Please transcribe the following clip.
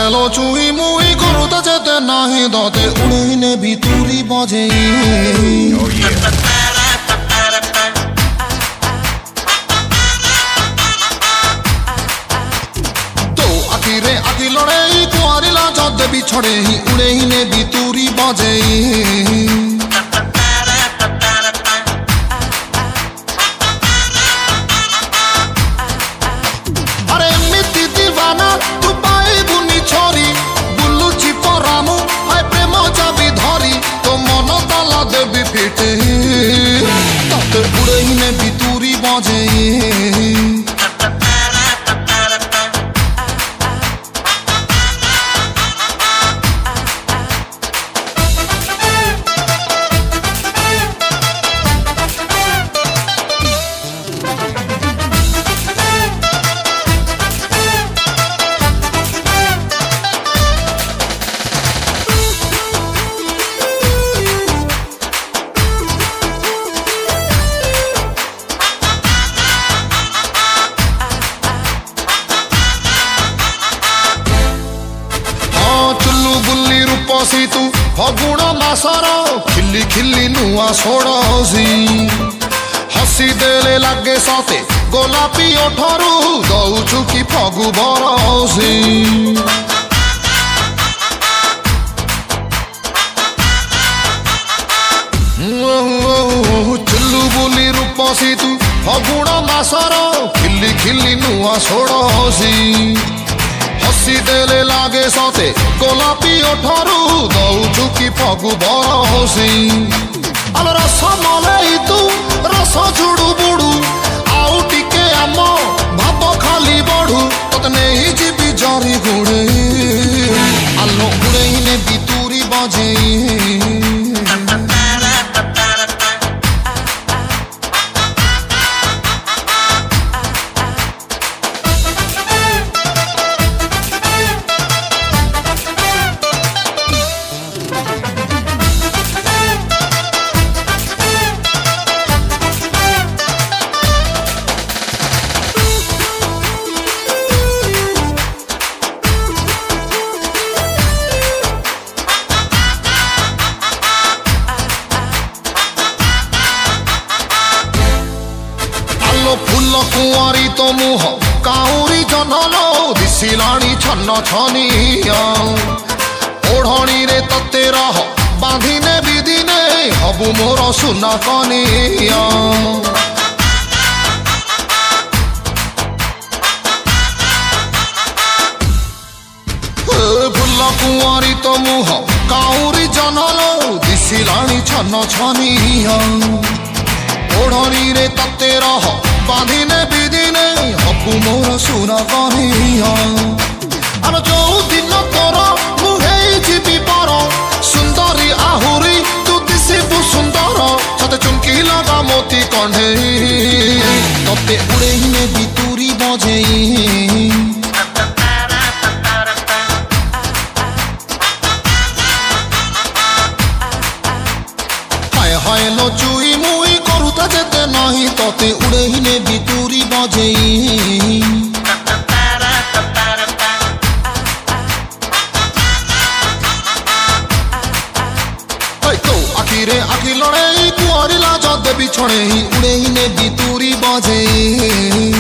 ହାୟଲୋ ଚୁଇ ମୁଇ କରୁତା ଯେତେ ନାହିଁ ଦତେ ଉଡ଼େଇନେ ବି ତୁରି ବଜେଇ ତୋ ଆଖିରେ ଆଖି ଲଡ଼େଇ କୁଆରିଲା ଯଦେ ବି ଛଡ଼େଇ ଉଡ଼େଇନେ ବି ତୁରି ବଜେଇ तते उड़ेइने भी तुरी बजेई सी तू फगुण मासर खिली खिली नुआ सोड़सी हसी देले लागे सते गोलापी ओठरू दौचु की फगु बरसी चुल्लू बुली रूपसी तू फगुण मासर खिली खिली नुआ सोड़सी हसी देले लागे सते गोलापी ओठरू दौचु की फगु बरसी आल रस मलई तू रस जुड़ू बुड़ू आउ टिके आम भाव खाली बढ़ू तत नहीं जीवी जरी गुड़े आलो उड़ेइने भी तुरी बजेई फूल कुआरी तो मुह काउरी जनलो दिसिलाणी छन्न छनिया ओढ़णी रे तते रह बांधिने बिदिने हबु मोर सुना कनिया फूल कुआरी तो मुह काउरी जनलो दिसिलाणी छन्न छनिया ओढ़णी रे तते रह बांधिने बिदिने हबु मोर सुना कनिया आर जो दिन तोर मुहेई जीवी पर सुंदरी आहुरी तू दिसिबु सुंदर सते चुमकी लगा मोती कंढे तते उड़ेइने भी तुरी बजेई हायलो चुई मुई करूता जेते नहीं तते उड़ेइने भी तुरी बजेई तो आखिरे आखि लड़ेई कुआरिला जदे भी छड़ेई उड़ेइने भी तुरी बजेई।